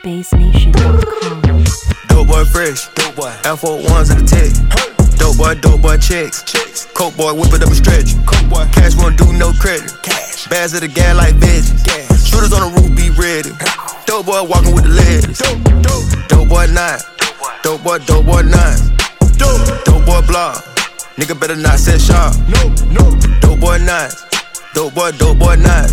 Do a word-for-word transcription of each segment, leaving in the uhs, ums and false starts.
bass nation dot com. Dope boy fresh, dope boy. Air Force Ones in the tech. Dope boy, dope boy checks. Coke boy, whip it up and stretch. Cash won't do no credit. Bags of the gas like veggies. Shooters on the roof be ready. Dope boy walking with the ladies. Dope boy nine. Dope boy, dope boy nine. Dope boy block. Nigga better not set sharp. Dope boy nine. Dope boy, dope boy nine.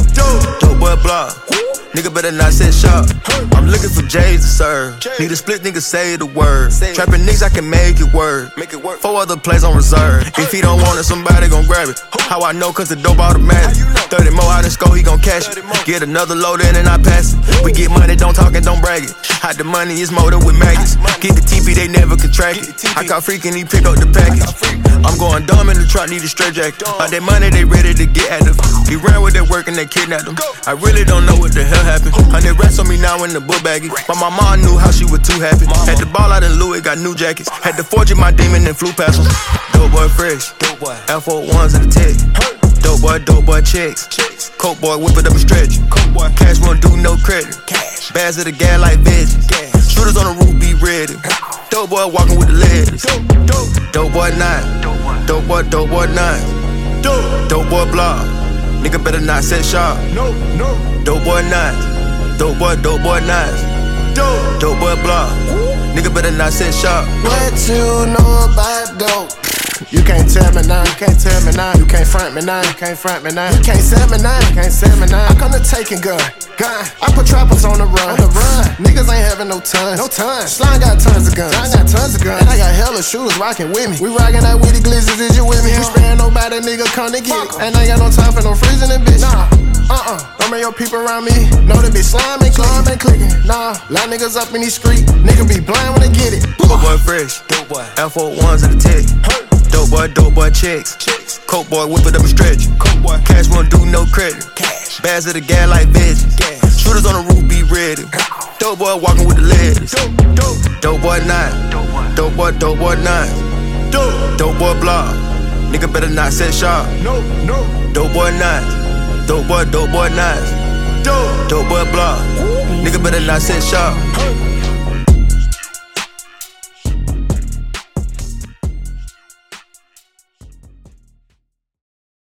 Dope boy block. Nigga better not set sharp. I'm looking for J's to serve. Need a split nigga say the word. Trapping niggas I can make it work. Four other plays on reserve. If he don't want it, somebody gon' grab it. How I know? Cause the dope automatic. thirty more out in score, he gon' cash it. Get another load in and I pass it. We get money, don't talk and don't brag it. Hide the money, it's molded with maggots. Get the T P, they never contract it. I caught freakin', he pick up the package. I'm going dumb in the truck, need a straight jacket. All that money, they ready to get at them. He ran with that work and they kidnapped him. I really don't know what the hell happened. Hundred rats on me now in the book baggie. But my mom knew how she was too happy. Had the ball out in Louis, got new jackets. Had to forge my demon and flew past them. Dope boy fresh, Air Force Ones in the tech. Dope boy, dope boy checks. Coke boy, whip it up and stretch. Cash won't do no credit. Bags of the gas like veggies. Shooters on the roof be ready. Dope boy walking with the ladies. Dope boy nine. Dope boy, dope boy nine. Dope boy block. Nigga better not set sharp. Dope boy nine. Dope boy, dope boy nine. Dope boy block. Nigga better not set sharp. What you know about dope? You can't tell me now, you can't tell me now, you can't front me now, you can't front me now, you can't sell me now, you can't sell me now. I come to taking gun, gun. I put trappers on the run, on the run. Niggas ain't having no tons, no tons. Slime got tons of guns, Slime got tons of guns. And I got hella shooters rocking with me. We rocking out with the glizzards, is you with me? You sparing nobody, nigga, come to get it. And I ain't got no time for no freezing and bitch. Nah, uh-uh. Don't make your people around me know they be slime and slime and clicking. Nah, lot niggas up in these streets, nigga be blind when they get it. Dope boy fresh, dope boy. Air Force Ones in the tech. Dope boy, dope boy checks. Coke boy, whip it up and stretch. Cash won't do no credit. Bags of the gas like veggies. Shooters on the roof be ready. Dope boy walking with the ladies. Dope boy nine. Dope boy, dope boy nine. Dope boy block. Nigga better not set sharp. Dope boy nine. Dope boy, dope boy nine. Dope boy block. Nigga better not set sharp.